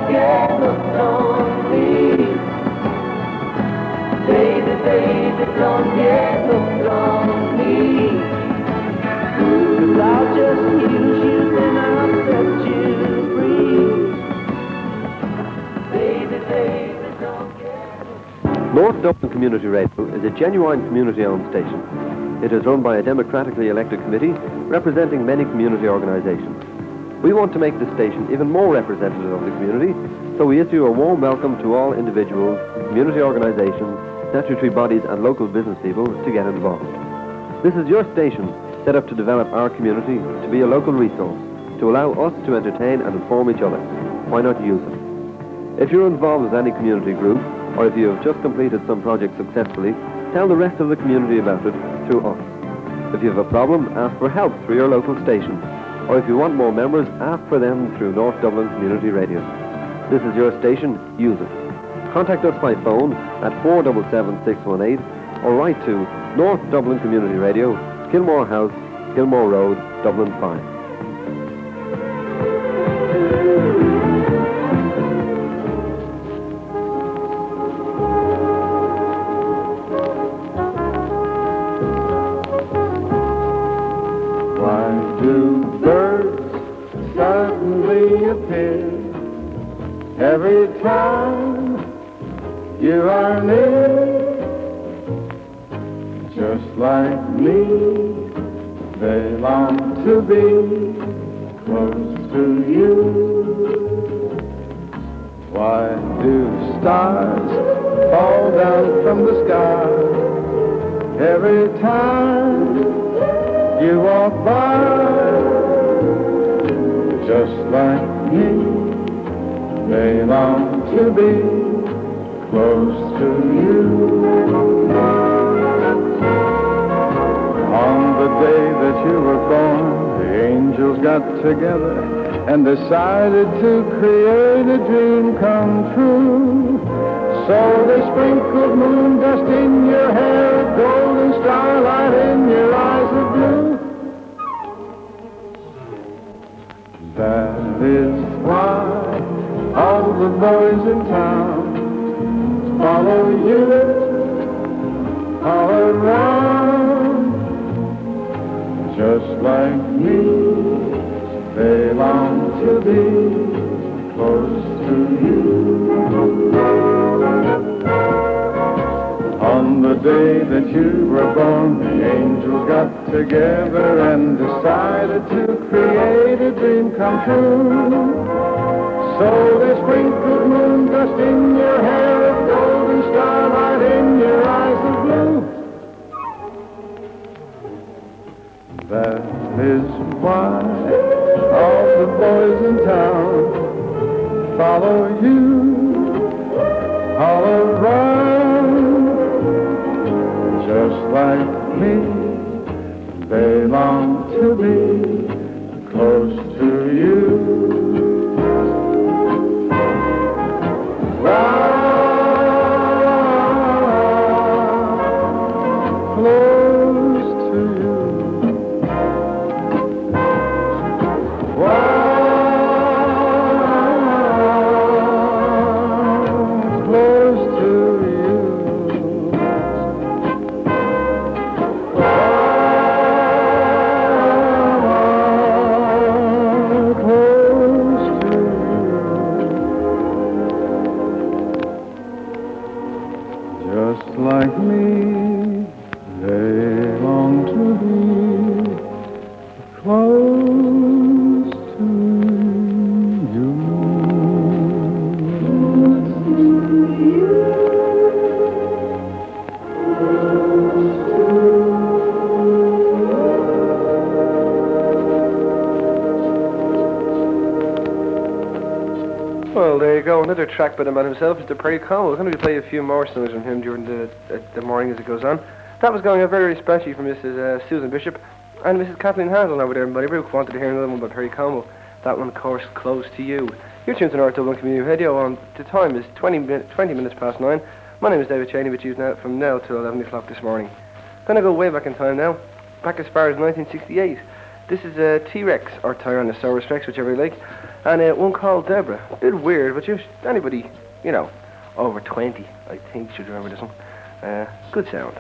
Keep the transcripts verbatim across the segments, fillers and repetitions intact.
don't get hooked on me. Baby, baby, don't get hooked on me. 'Cause I'll just use you and I'll set you free. Baby, baby, don't get hooked on me. North Dublin Community Radio is a genuine community-owned station. It is run by a democratically elected committee representing many community organisations. We want to make the station even more representative of the community, so we issue a warm welcome to all individuals, community organisations, statutory bodies and local business people to get involved. This is your station set up to develop our community, to be a local resource, to allow us to entertain and inform each other. Why not use it? If you're involved with any community group, or if you have just completed some project successfully, tell the rest of the community about it through us. If you have a problem, ask for help through your local station. Or if you want more members, ask for them through North Dublin Community Radio. This is your station, use it. Contact us by phone at four seven seven, six one eight or write to North Dublin Community Radio, Kilmore House, Kilmore Road, Dublin five. Why do birds suddenly appear every time you are near? Just like me, they long to be close to you. Why do stars fall down from the sky every time you walk by? Just like me, they long to be close to you. On the day that you were born, the angels got together and decided to create a dream come true. So they sprinkled moon dust in your hair, golden starlight in your eyes of blue. That is why all the boys in town follow you all around. Just like me, they long to be close to you. On the day that you were born, the angels got together and decided to create a dream come true. So they sprinkled moon dust in your hair, a golden starlight in your eyes of blue. That is why all the boys in town follow you all around. Just like me, they long to be close to you. Just like me, they long to be close to you. Well, there you go. Another track by the man himself, Mister Perry Como. We're going to play a few more songs from him during the uh, the morning as it goes on. That was going out very especially for Missus Uh, Susan Bishop and Missus Kathleen Hazel over there in Bonnybrook. Wanted to hear another one by Perry Como. That one, of course, Close to You. You're tuned to North Dublin Community Radio, and the time is twenty, min- twenty minutes past nine. My name is David Cheney, with you now from now till eleven o'clock this morning. Going to go way back in time now, back as far as nineteen sixty-eight. This is a T-Rex, or Tyrannosaurus Rex, whichever you like. and uh, one called Deborah. A bit weird, but you, anybody, you know, over twenty, I think, should remember this one. Uh, good sound.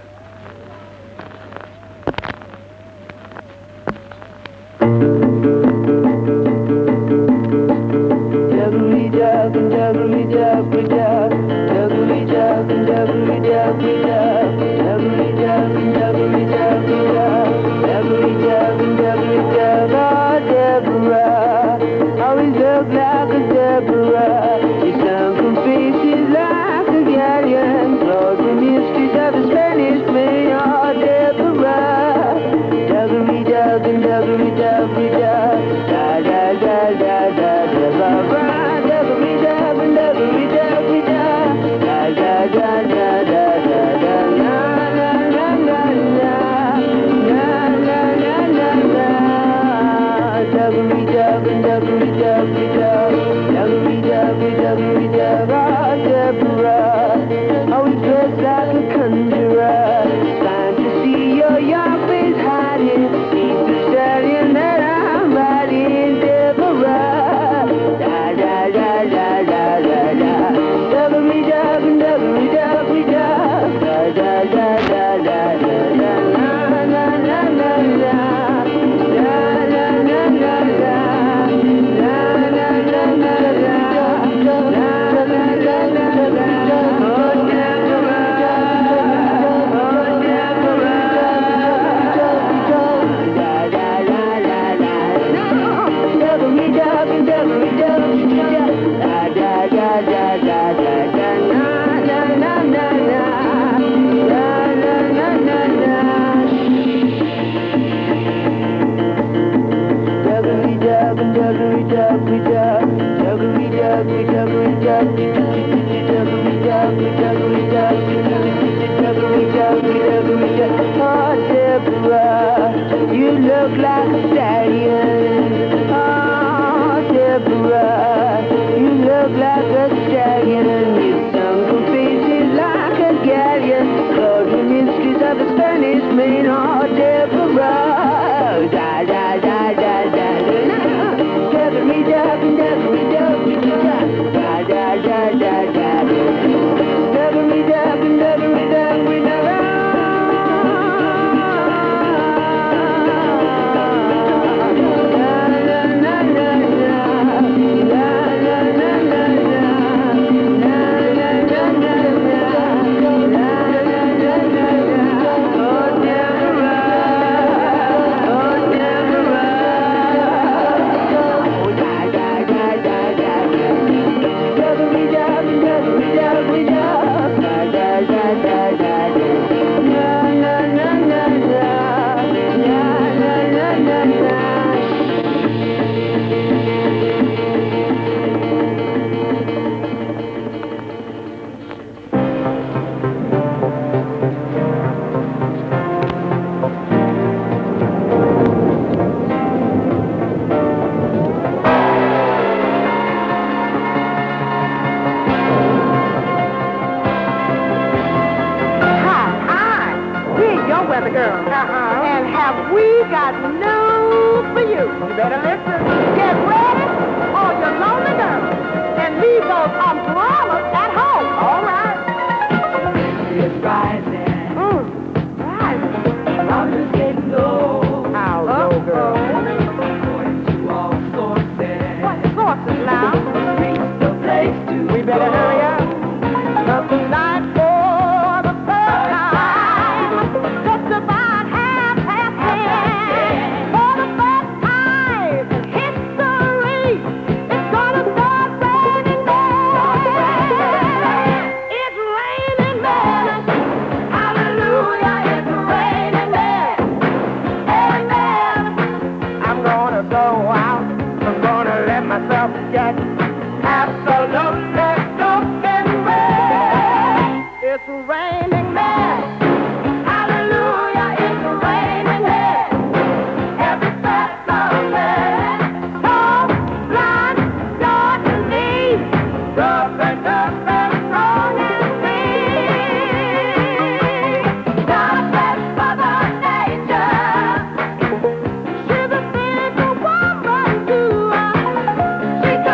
She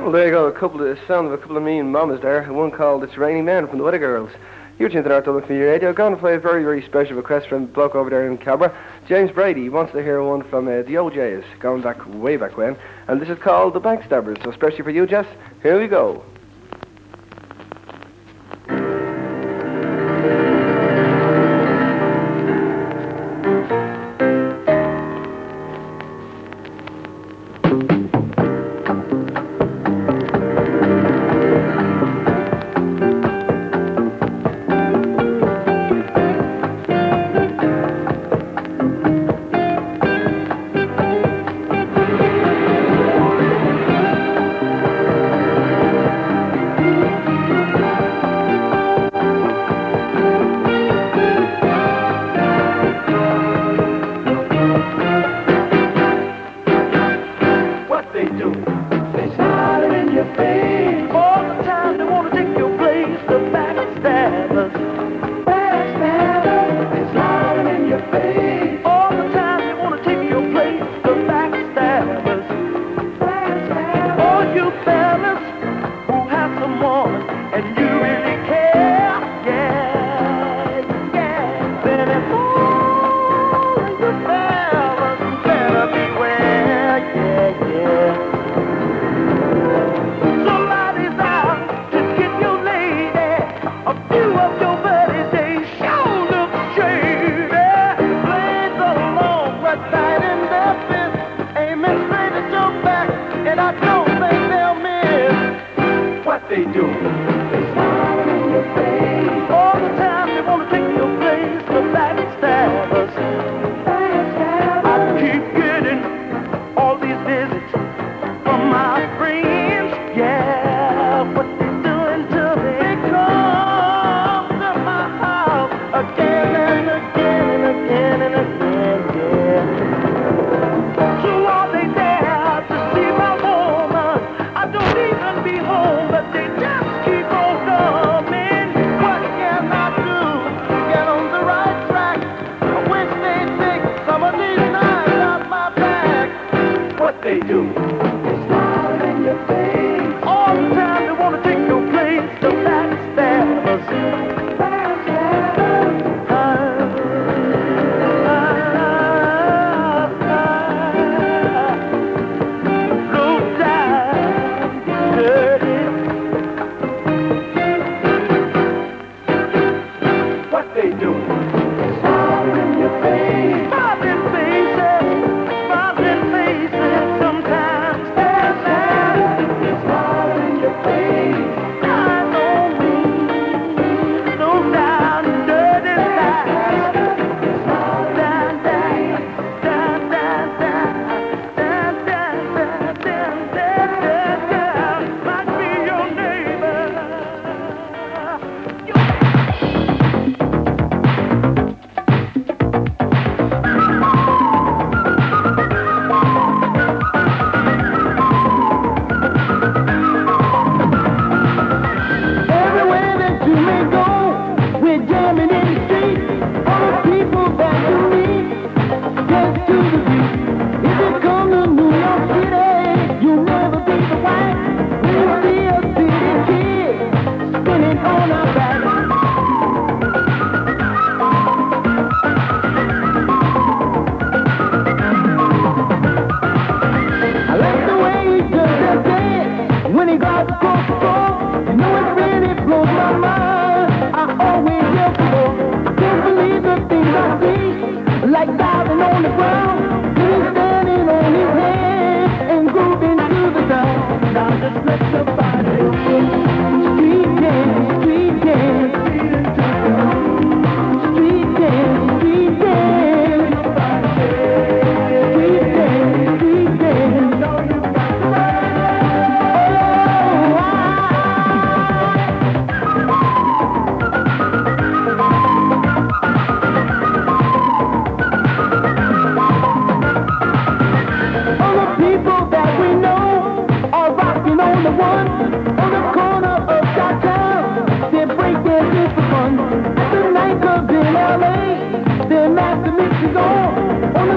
Well, there you go, a couple of sound of a couple of mean mamas there. One called "It's Raining Men" from the Weather Girls. You're tuned to North Dublin Community Radio. Going to play a very, very special request from a bloke over there in Cabra, James Brady. He wants to hear one from uh, the O Js, going back way back when. And this is called The Backstabbers. So especially for you, Jess, here we go.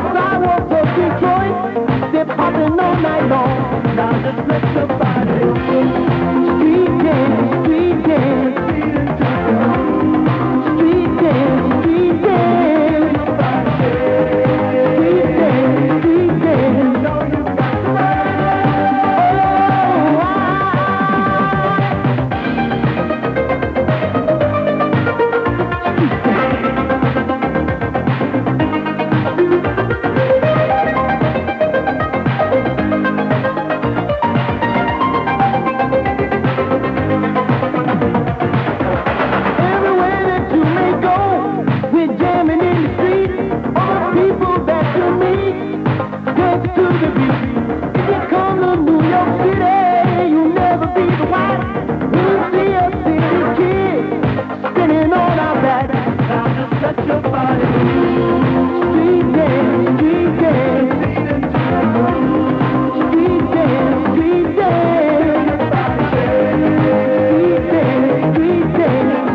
Detroit, they're popping all night long. Now just let your body to me, next to the beach. If you come to New York City, you'll never be the one. You'll see a city kid spinning on our back. Time to set your body loose. Street dance, street dance. Street dance, street dance. Street dance, street dance.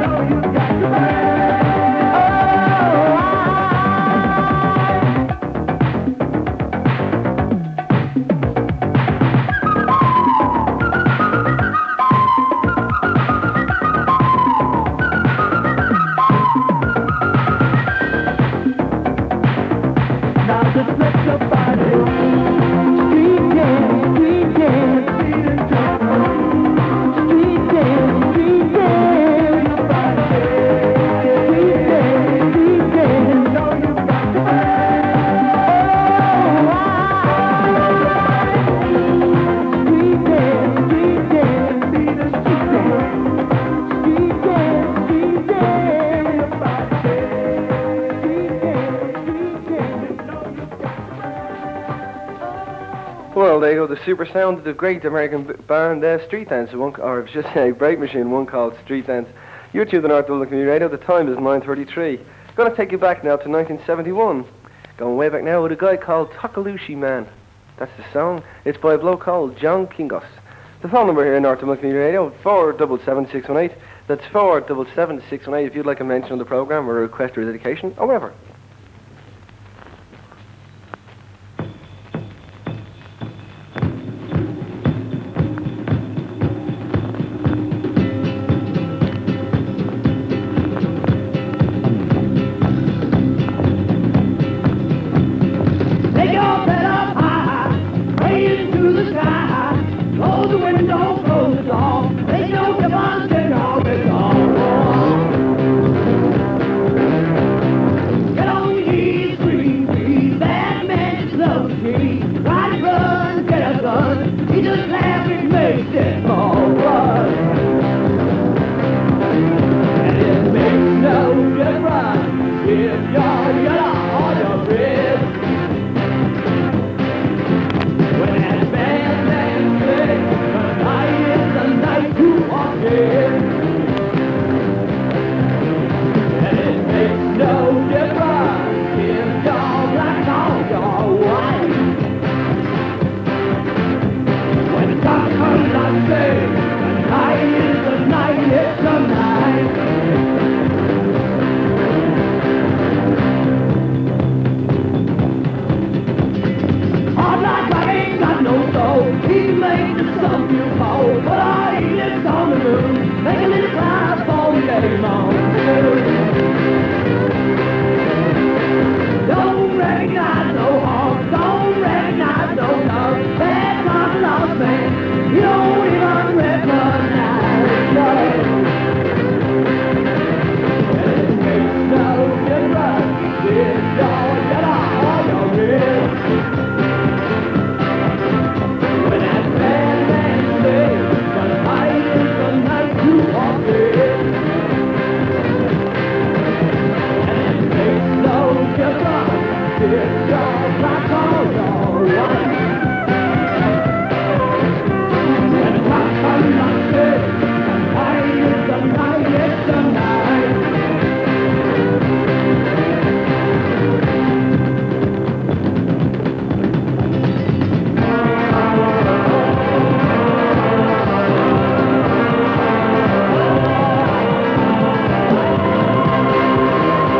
Well, there you go, the super sound of the great American b- band uh, Street Dance, one, or I was just saying Break Machine, one called Street Dance. You're to the North Dublin Community Radio, the time is nine thirty-three. Going to take you back now to nineteen seventy-one. Going way back now with a guy called Takalushi Man. That's the song. It's by a bloke called John Kingos. The phone number here in North Dublin Community Radio, four seven seven six one eight. That's four seven seven six one eight if you'd like a mention on the programme or a request or a dedication, or whatever.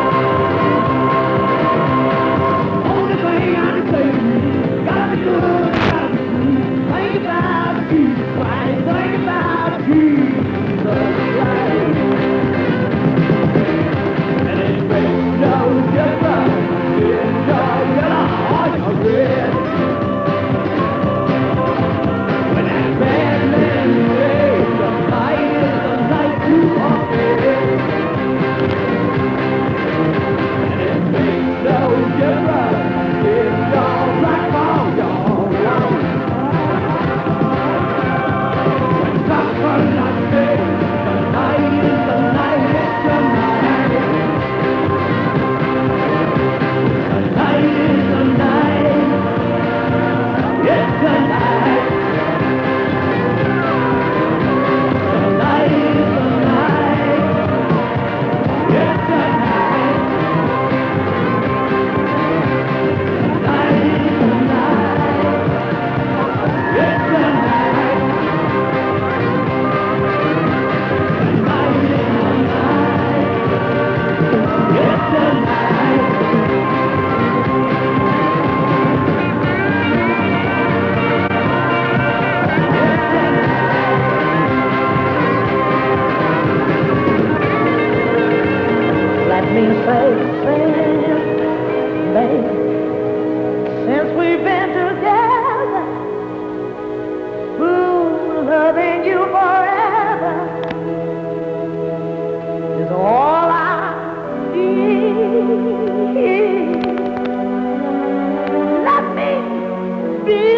Gotta be good.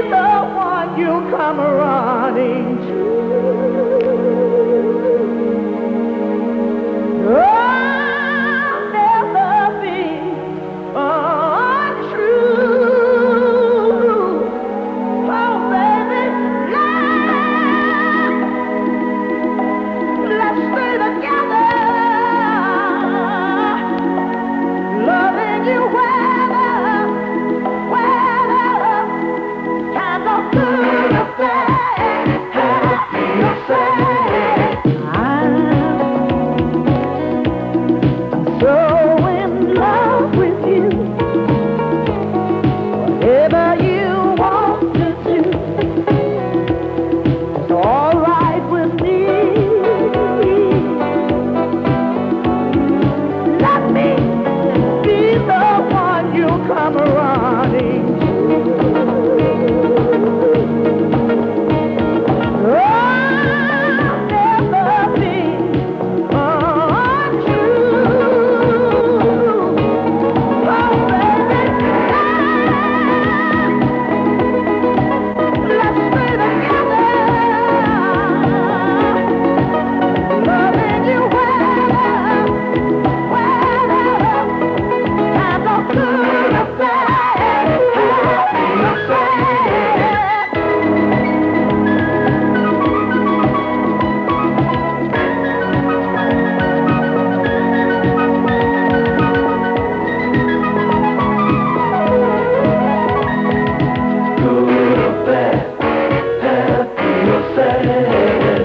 the one you come running to. I'll never be untrue. Oh, baby, let's stay together, loving you weather, weather, times are good or bad, happy or sad. I'm so in love with you. Whatever you want to do, it's all right with me. Let me be the one you come running to. I'll never be untrue. Oh, baby, let's stay together, loving you weather, weather, times are good or bad, happy or sad. Good or bad, happy or sad.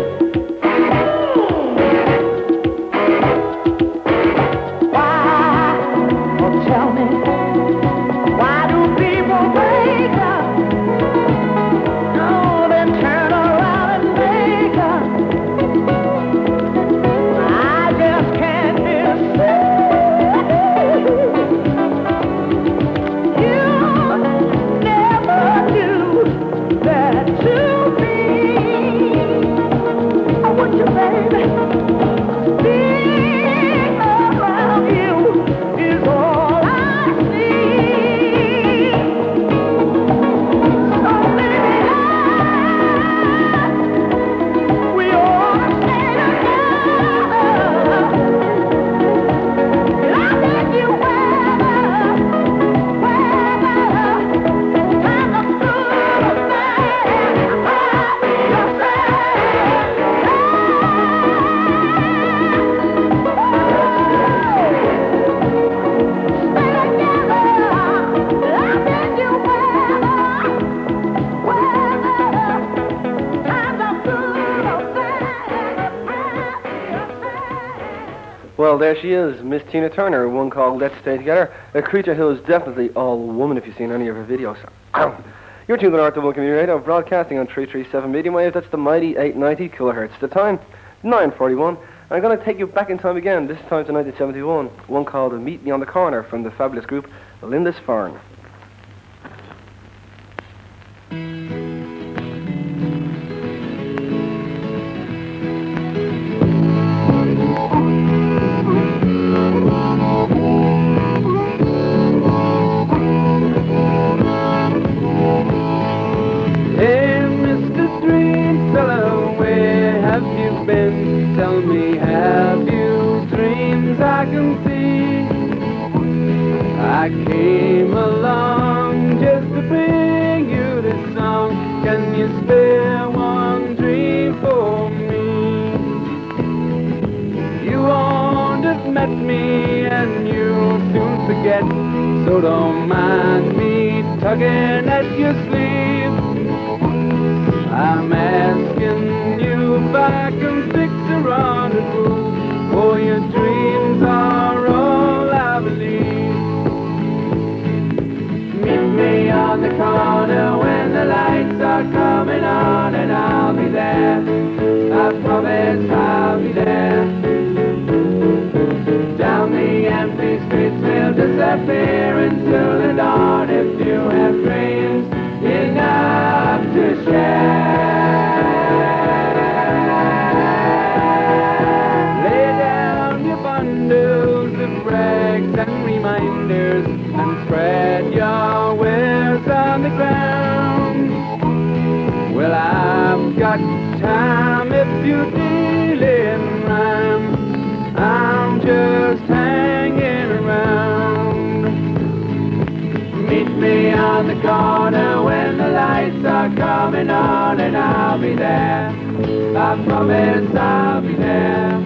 Why, oh tell me, why do people break up? No, then turn around and make up. I just can't decide. You never do that to me. I want you, baby. Being around you is all I see. So baby, we ought to stay together. Loving you weather, weather, times are good or bad, happy or sad. Stay together, loving you weather, weather, times are good or bad, happy or sad. Well, there she is, Miss Tina Turner, one called Let's Stay Together, a creature who is definitely all woman if you've seen any of her videos. You're tuned to North Dublin Community Radio, broadcasting on three three seven medium wave. That's the mighty eight ninety kilohertz. The time, nine forty-one. I'm going to take you back in time again, this time to nineteen seventy-one. One called Meet Me on the Corner from the fabulous group Lindisfarne. Hey, Mister Dream Fellow, where have you been? Tell me, have you dreams I can see? I came along just to bring you this song. Can you spare one dream for me? You won't have met me and you'll soon forget, so don't mind me tugging at your sleeve. I'm asking you if I can fix a rendezvous, for your dreams are all I believe. Meet me on the corner when the lights are coming on, and I'll be there. I promise I'll be there. Down the empty streets we'll disappear into the dawn if you have dreams enough to share. Lay down your bundles of rags and reminders and spread your wares on the ground. got time if you deal in rhyme. I'm just hanging around. Meet me on the corner when the lights are coming on, and I'll be there. I promise I'll be there.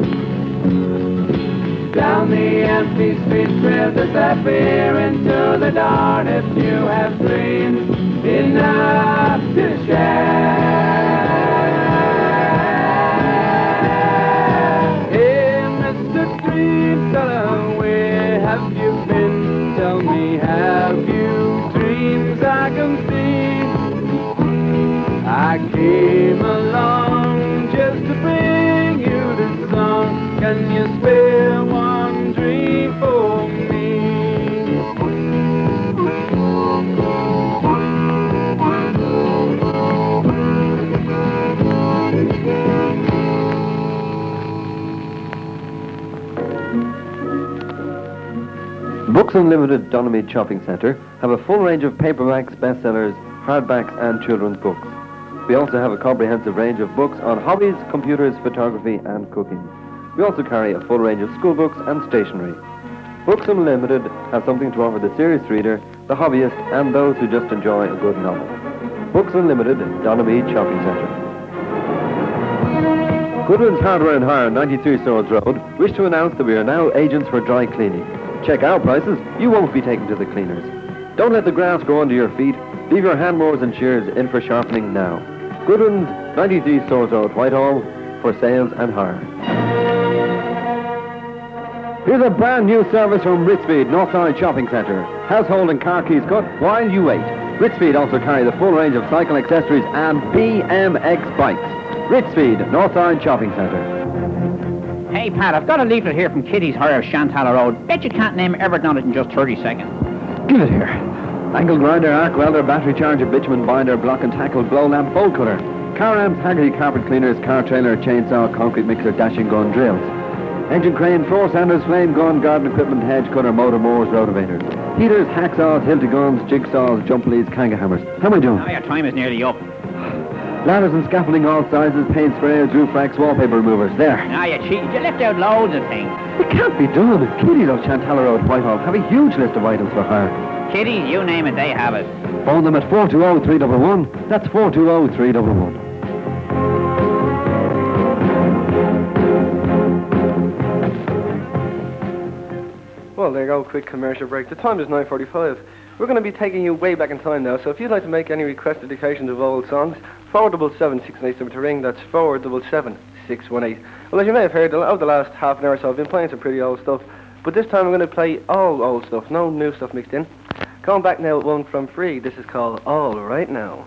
Down the empty streets with the sapphire into the dawn, if you have dreams enough to share. Hey, Mister Dream Teller, where have you been? Tell me, have you dreams I can see? I came along just to bring you this song. Can you spare one dream for me? Books Unlimited Donamead Shopping Centre have a full range of paperbacks, bestsellers, hardbacks and children's books. We also have a comprehensive range of books on hobbies, computers, photography and cooking. We also carry a full range of school books and stationery. Books Unlimited have something to offer the serious reader, the hobbyist and those who just enjoy a good novel. Books Unlimited, Donamead Shopping Centre. Goodwin's Hardware and Hire, ninety-three Swords Road, wish to announce that we are now agents for dry cleaning. Check our prices, you won't be taken to the cleaners. Don't let the grass grow under your feet. Leave your hand mowers and shears in for sharpening now. Goodwin's, ninety-three Swords Road, Whitehall, for sales and hire. Here's a brand new service from Ritzfeed, Northside Shopping Centre. Household and car keys cut while you wait. Ritzfeed also carry the full range of cycle accessories and B M X bikes. Ritzfeed, Northside Shopping Centre. Hey, Pat, I've got a leaflet here from Kitty's Hire, Shantala Road. Bet you can't name everything on it in just thirty seconds. Give it here. Angle grinder, arc welder, battery charger, bitumen binder, block and tackle, blow lamp, bolt cutter. Car ramps, Haggerty carpet cleaners, car trailer, chainsaw, concrete mixer, dashing gun, drills. Engine crane, floor sanders, flame gun, garden equipment, hedge cutter, motor mowers, rotovators. Heaters, hacksaws, hilti guns, jigsaws, jump leads, kanga hammers. How am I doing? Now your time is nearly up. Ladders and scaffolding all sizes, paint sprayers, roof racks, wallpaper removers. There. Now you cheated. You left out loads of things. It can't be done. Kitty's of Chantala Road, Whitehall have a huge list of items for hire. Kitty's, you name it, they have it. Phone them at four two zero, three one one. That's four two zero, three one one. Well, there you go, quick commercial break. The time is nine forty-five. We're going to be taking you way back in time now, so if you'd like to make any requested dedications of old songs, four double seven six one eight seven to ring, that's four double seven six one eight. Well, as you may have heard, over the last half an hour or so, I've been playing some pretty old stuff, but this time I'm going to play all old stuff, no new stuff mixed in. Going back now with one from Free, this is called All Right Now.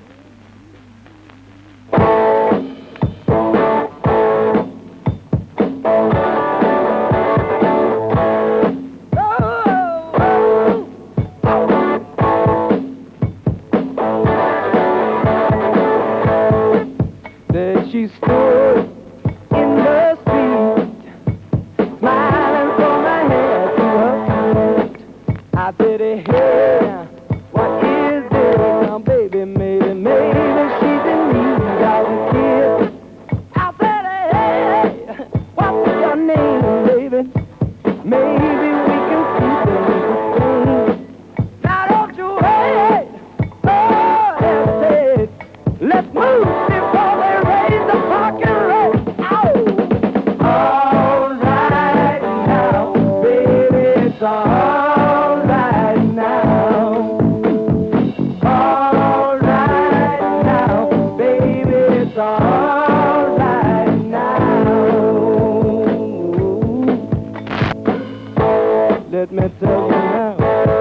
She stood in the street, smiling from her head to her feet. I said, hey, what is this? Now, baby, maybe, maybe she's in need of a kiss. I said, hey, what's your name, baby? Maybe we can see things. Now, don't you wait, oh, hesitate. Let's move before they raise the parking road. Ow! All right now, baby, it's all right now. All right now, baby, it's all right now. Let me tell you now.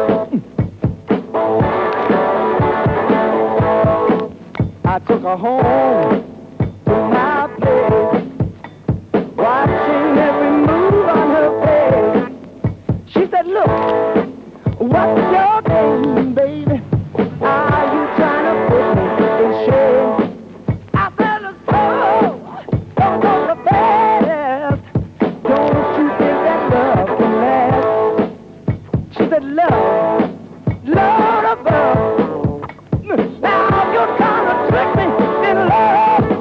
I took her home to my place, watching every move on her face. She said, look, what's your name, baby? Are you trying to put me in shame? I said, oh, don't go so fast. Don't you think that love can last? She said, love, love above. Now you're trying to trick me in love.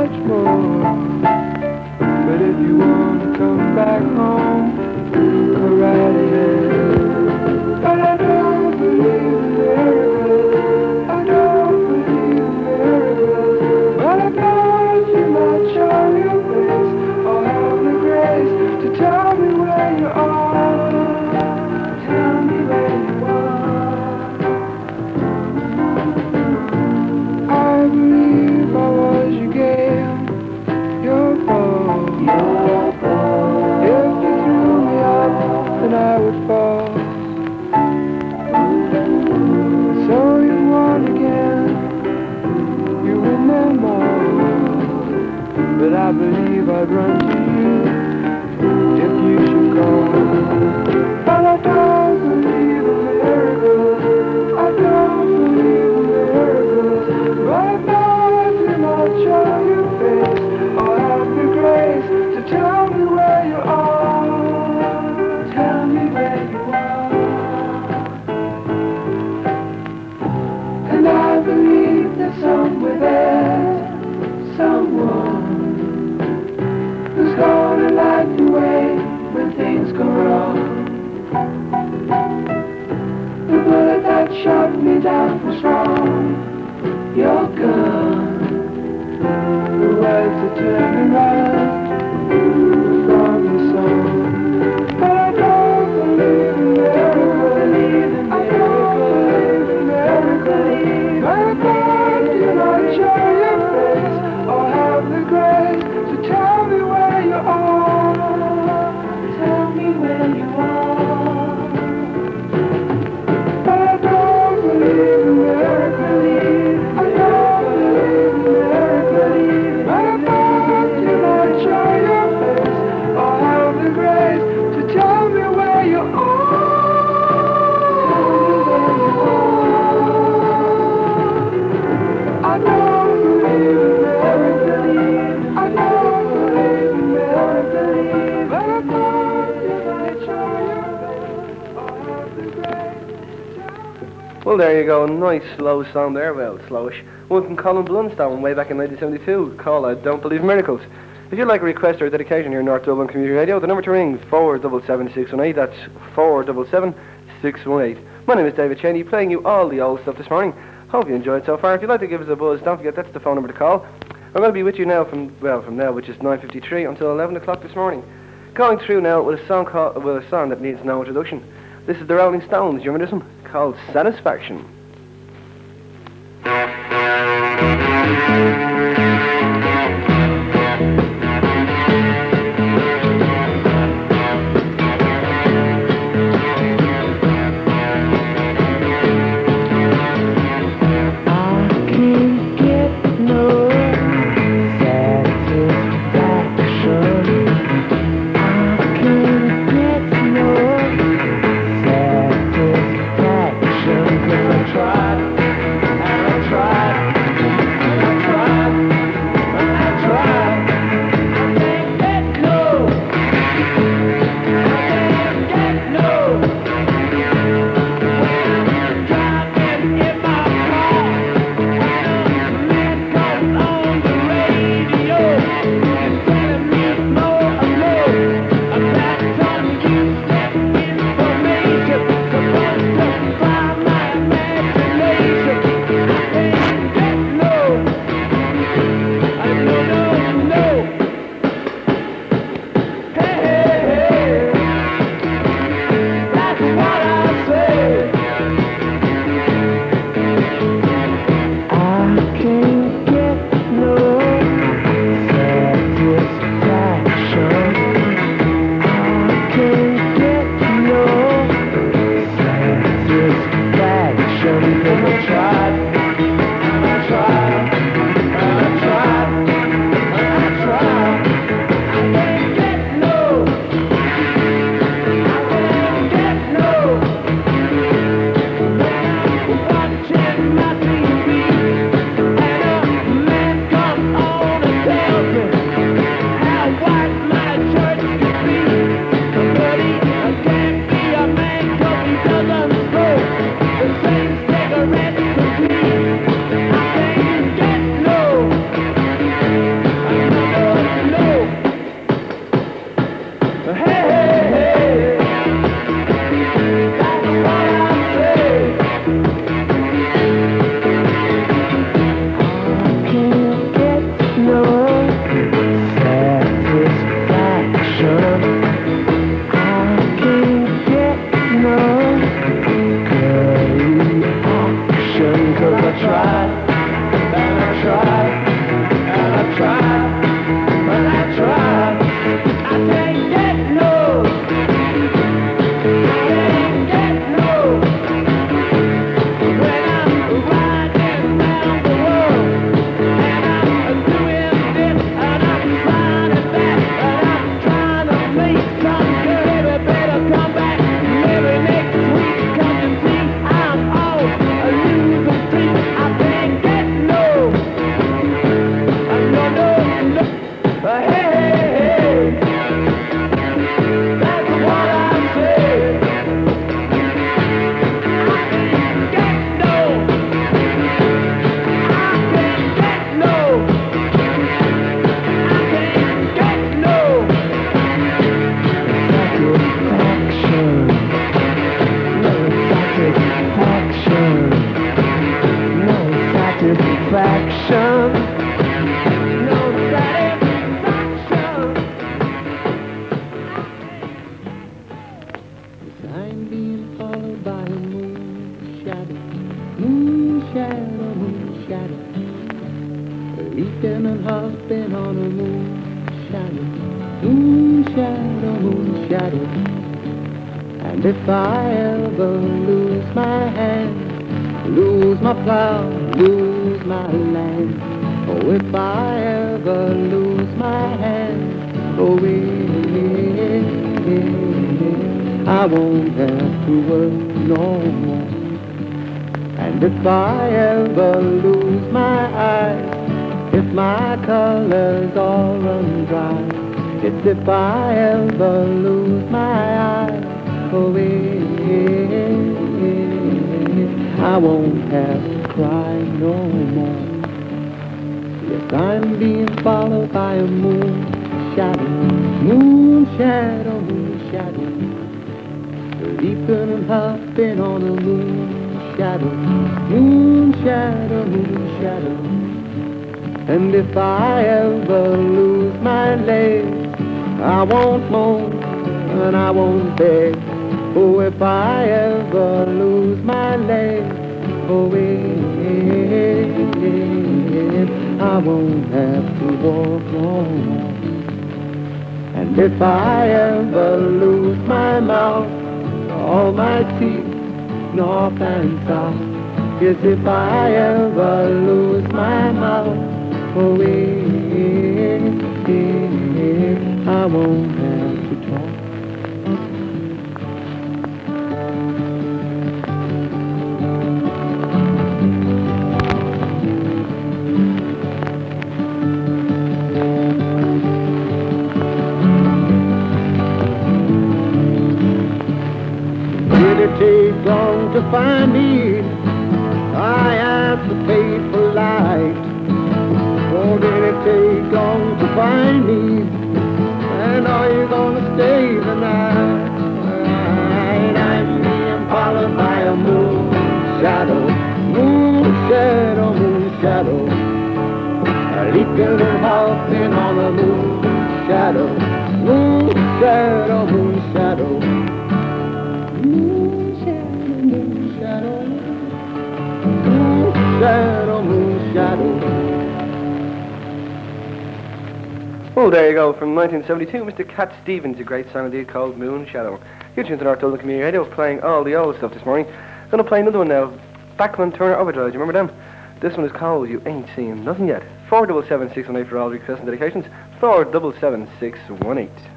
much more. But if you want to come back home, go right ahead. But I don't believe in miracles. I don't believe in miracles. But I thought you might show your face or have the grace to tell me where you are. Tell me where you are. I believe I was your game, your fault. Your fault. If you threw me up, then I would fall. So you won again, you win them all. But I believe I'd run to you if you should call. But I don't believe in miracles. I don't believe in miracles. But I thought you might show your face or have the grace to tell me where you are. Tell me where you are. And I believe that somewhere there's someone who's gonna light the way when things go wrong. The bullet that shot me down was wrong. You're gone. The words that turn around from the song. But I don't believe in miracles. I don't believe in miracles. But I thought you might show your face or have the grace to tell me where you are. Tell me where you are. But I don't believe in miracles. I don't believe in miracles. But I thought you might show your face or have the grace to tell me where you are. Tell me where you are. I don't believe in miracles. I don't believe in miracles. But I thought you might show your face or have the grace to tell me. Well, there you go. Nice slow song there. Well, slowish. One from Colin Blunstone way back in nineteen seventy-two. Call I Don't Believe in Miracles. If you'd like a request or a dedication here in North Dublin Community Radio, the number to ring four seven seven six one eight. That's four seven seven six one eight. My name is David Cheney, playing you all the old stuff this morning. Hope you enjoyed so far. If you'd like to give us a buzz, don't forget that's the phone number to call. I'm going to be with you now from well from now, which is nine fifty-three until eleven o'clock this morning. Going through now with a song called with a song that needs no introduction. This is the Rolling Stones. You remember this one? Called Satisfaction. Try leaping and hopping on a moon shadow, moon shadow, moon shadow. And if I ever lose my hand, lose my plow, lose my land, oh, if I ever lose my hand, oh, yeah, I won't have to work no more. And if I ever lose my eyes, if my colors all run dry, it's if I ever lose my eyes, oh, yeah, I won't have to cry no more. Yes, I'm being followed by a moon shadow, moon shadow, moon shadow, leaping and hopping on a moon shadow, moon shadow, moon shadow. And if I ever lose my legs, I won't moan and I won't beg. Oh, if I ever lose my legs, oh, yeah, I won't have to walk no more. And if I ever lose my mouth, all my teeth, north and south, yes, if I ever lose my mouth, oh, yeah, I won't have to talk. Did it take long to find me? I asked the faithful light. Oh, did it take long to find me? And are you gonna stay the night? I'm being followed by a moon shadow, moon shadow, moon shadow, leaping and hopping on a moon shadow, moon shadow, moon shadow. Moon shadow, moon shadow, moon shadow, moon shadow. Well, there you go, from nineteen seventy-two, Mister Cat Stevens, a great song indeed called Moon Shadow. You're tuned to North Dublin Community Radio, playing all the old stuff this morning. Going to play another one now, Bachman Turner Overdrive, do you remember them? This one is called You Ain't Seen Nothing Yet. four seven seven six one eight for all requests and dedications, four seven seven six one eight.